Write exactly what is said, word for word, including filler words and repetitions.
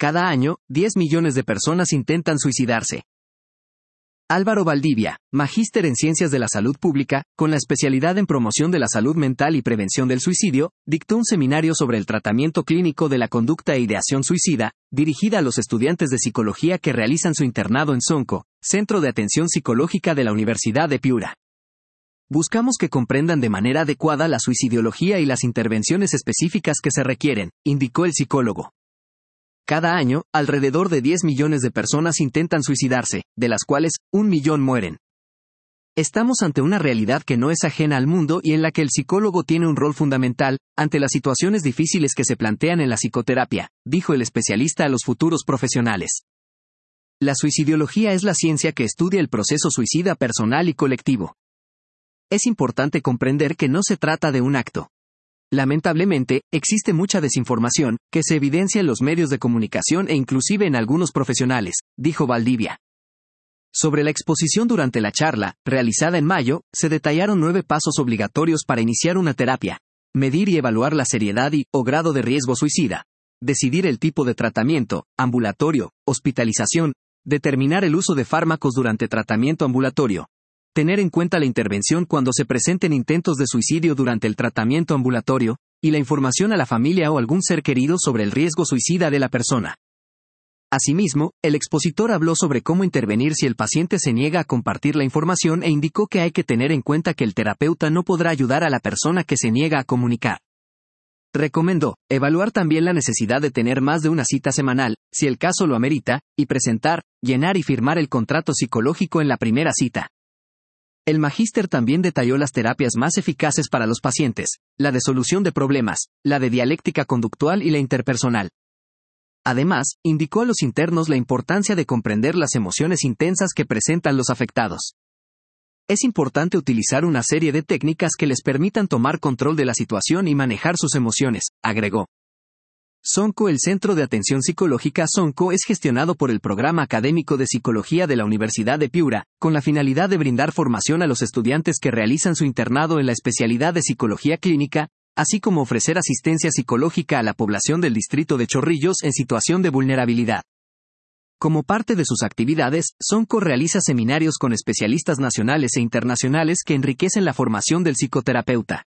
Cada año, diez millones de personas intentan suicidarse. Álvaro Valdivia, magíster en Ciencias de la Salud Pública, con la especialidad en promoción de la salud mental y prevención del suicidio, dictó un seminario sobre el tratamiento clínico de la conducta e ideación suicida, dirigida a los estudiantes de psicología que realizan su internado en Sonco, Centro de Atención Psicológica de la Universidad de Piura. Buscamos que comprendan de manera adecuada la suicidología y las intervenciones específicas que se requieren, indicó el psicólogo. Cada año, alrededor de diez millones de personas intentan suicidarse, de las cuales, un millón mueren. Estamos ante una realidad que no es ajena al mundo y en la que el psicólogo tiene un rol fundamental, ante las situaciones difíciles que se plantean en la psicoterapia, dijo el especialista a los futuros profesionales. La suicidología es la ciencia que estudia el proceso suicida personal y colectivo. Es importante comprender que no se trata de un acto. Lamentablemente, existe mucha desinformación, que se evidencia en los medios de comunicación e inclusive en algunos profesionales, dijo Valdivia. Sobre la exposición durante la charla, realizada en mayo, se detallaron nueve pasos obligatorios para iniciar una terapia: medir y evaluar la seriedad y, o grado de riesgo suicida, decidir el tipo de tratamiento, ambulatorio, hospitalización, determinar el uso de fármacos durante tratamiento ambulatorio, tener en cuenta la intervención cuando se presenten intentos de suicidio durante el tratamiento ambulatorio, y la información a la familia o algún ser querido sobre el riesgo suicida de la persona. Asimismo, el expositor habló sobre cómo intervenir si el paciente se niega a compartir la información e indicó que hay que tener en cuenta que el terapeuta no podrá ayudar a la persona que se niega a comunicar. Recomendó evaluar también la necesidad de tener más de una cita semanal, si el caso lo amerita, y presentar, llenar y firmar el contrato psicológico en la primera cita. El magíster también detalló las terapias más eficaces para los pacientes: la de solución de problemas, la de dialéctica conductual y la interpersonal. Además, indicó a los internos la importancia de comprender las emociones intensas que presentan los afectados. Es importante utilizar una serie de técnicas que les permitan tomar control de la situación y manejar sus emociones, agregó. Sonco. El Centro de Atención Psicológica Sonco es gestionado por el Programa Académico de Psicología de la Universidad de Piura, con la finalidad de brindar formación a los estudiantes que realizan su internado en la especialidad de Psicología Clínica, así como ofrecer asistencia psicológica a la población del distrito de Chorrillos en situación de vulnerabilidad. Como parte de sus actividades, Sonco realiza seminarios con especialistas nacionales e internacionales que enriquecen la formación del psicoterapeuta.